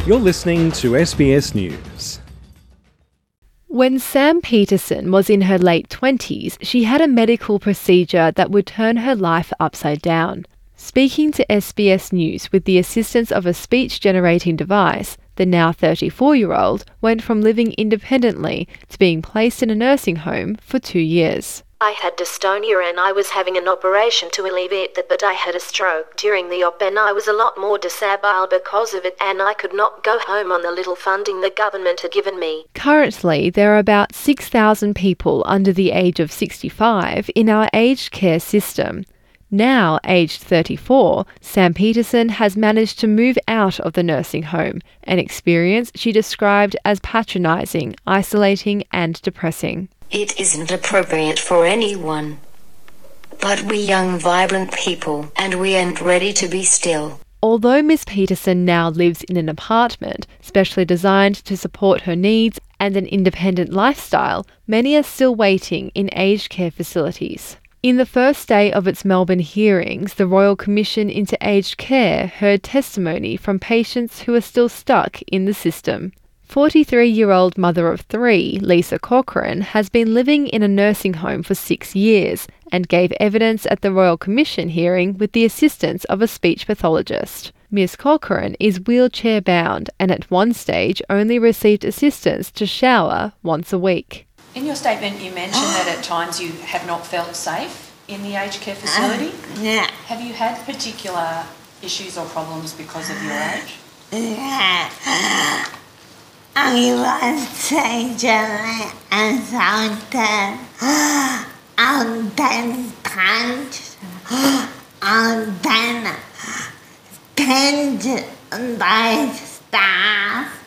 You're listening to SBS News. When Sam Peterson was in her late 20s, she had a medical procedure that would turn her life upside down. Speaking to SBS News with the assistance of a speech-generating device, the now 34-year-old went from living independently to being placed in a nursing home for 2 years. I had dystonia and I was having an operation to alleviate that, but I had a stroke during the op and I was a lot more disabled because of it, and I could not go home on the little funding the government had given me. Currently, there are about 6,000 people under the age of 65 in our aged care system. Now aged 34, Sam Peterson has managed to move out of the nursing home, an experience she described as patronising, isolating and depressing. It isn't appropriate for anyone. But we young, vibrant people, and we ain't ready to be still. Although Miss Peterson now lives in an apartment specially designed to support her needs and an independent lifestyle, many are still waiting in aged care facilities. In the first day of its Melbourne hearings, the Royal Commission into Aged Care heard testimony from patients who are still stuck in the system. 43-year-old mother of 3, Lisa Corcoran, has been living in a nursing home for 6 years and gave evidence at the Royal Commission hearing with the assistance of a speech pathologist. Ms Corcoran is wheelchair-bound and at one stage only received assistance to shower once a week. In your statement you mentioned that at times you have not felt safe in the aged care facility. Yeah. Have you had particular issues or problems because of your age? Yeah. I was sexually assaulted and then punched and then pinned by staff.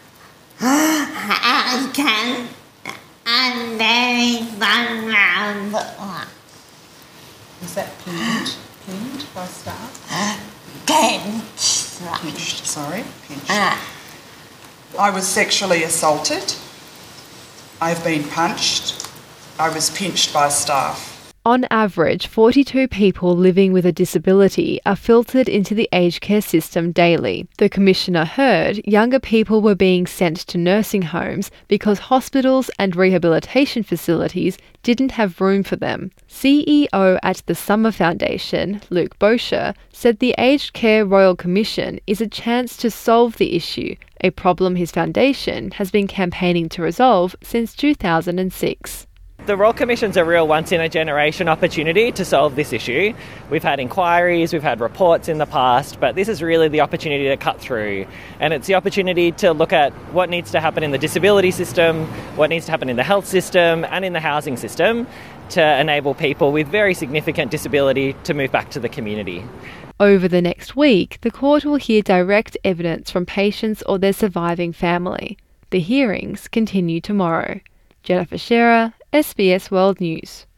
I'm very vulnerable. Was that pinned by staff? Pinched. Pinched. I was sexually assaulted. I've been punched. I was pinched by staff. On average, 42 people living with a disability are filtered into the aged care system daily. The Commissioner heard younger people were being sent to nursing homes because hospitals and rehabilitation facilities didn't have room for them. CEO at the Summer Foundation, Luke Bosher, said the Aged Care Royal Commission is a chance to solve the issue, a problem his foundation has been campaigning to resolve since 2006. The Royal Commission's a real once-in-a-generation opportunity to solve this issue. We've had inquiries, we've had reports in the past, but this is really the opportunity to cut through. And it's the opportunity to look at what needs to happen in the disability system, what needs to happen in the health system and in the housing system to enable people with very significant disability to move back to the community. Over the next week, the court will hear direct evidence from patients or their surviving family. The hearings continue tomorrow. Jennifer Shearer, SBS World News.